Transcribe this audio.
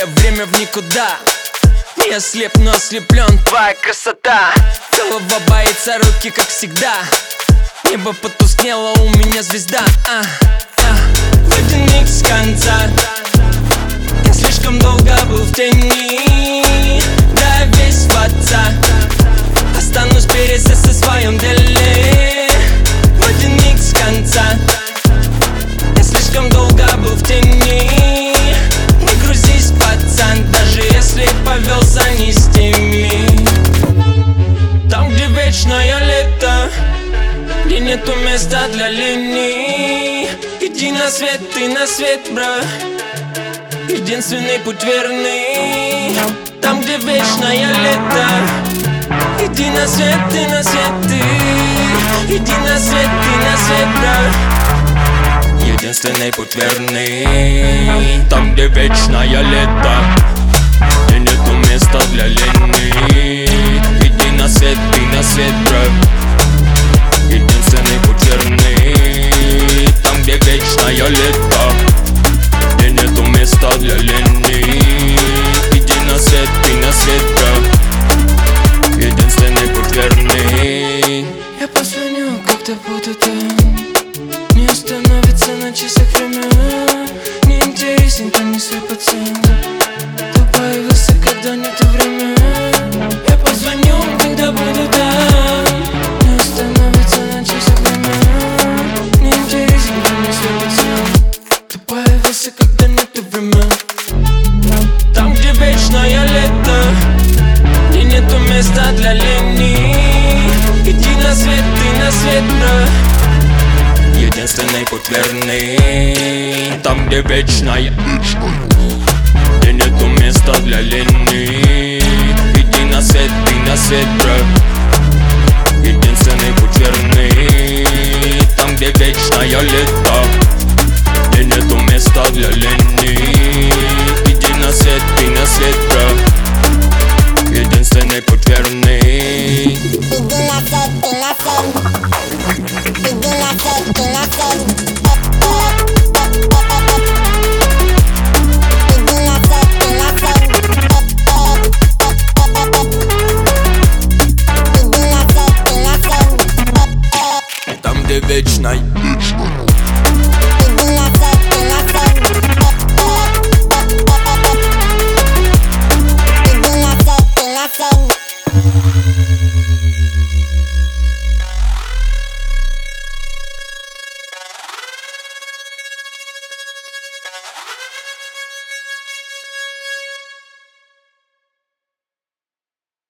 тебе время в никуда. Не ослеп, но ослеплен, твоя красота. Голова боится, руки как всегда. Небо потускнело, у меня звезда. Водяник с конца. Я слишком долго был в тени, да весь в отца. Останусь пересесть в своем деле. Водяник с конца. Я слишком долго был в тени. Не грузись, пацан, даже если повелся не с теми. Там, где вечное лето, где нету места для лени. Иди на свет, ты на свет, бро. Единственный путь верный. Там, где вечное лето, иди на свет, ты на свет, ты. Иди на свет, ты на свет, бро. Единственный путь верный. Там, где вечное лето, где нету места для лени. Иди на свет, ты на свет, бро. Единственный путь верный. Там, где вечное лето, где нету места для лени. Иди на свет, ты на свет, бро. Единственный путь верный. Я позвоню, когда буду там. Не остановится на часах время. Не интересен, там не свой пацан. Ты появился, когда нету время. Я позвоню, когда буду там. Не остановится на часах время. Не интересен, там не свой пацан. Ты появился, когда нету время. Там, где вечное лето, где нету места для лени. Иди на свет, ты на свет, бро. Единственный путь верный. Там, где вечное, где нету места для лени. Иди на свет, ты на свет, бро. Единственный путь верный. Там, где вечное лето, где нету места для лени. Иди на свет, ты на свет, бро. Единственный путь верный. Иди на свет, ты на свет. Иди на свет, ты на свет. Иди на свет, ты на свет. Иди на свет, ты на свет. Там, где вечное. Иди на свет, ты на свет. Иди на свет, ты на свет.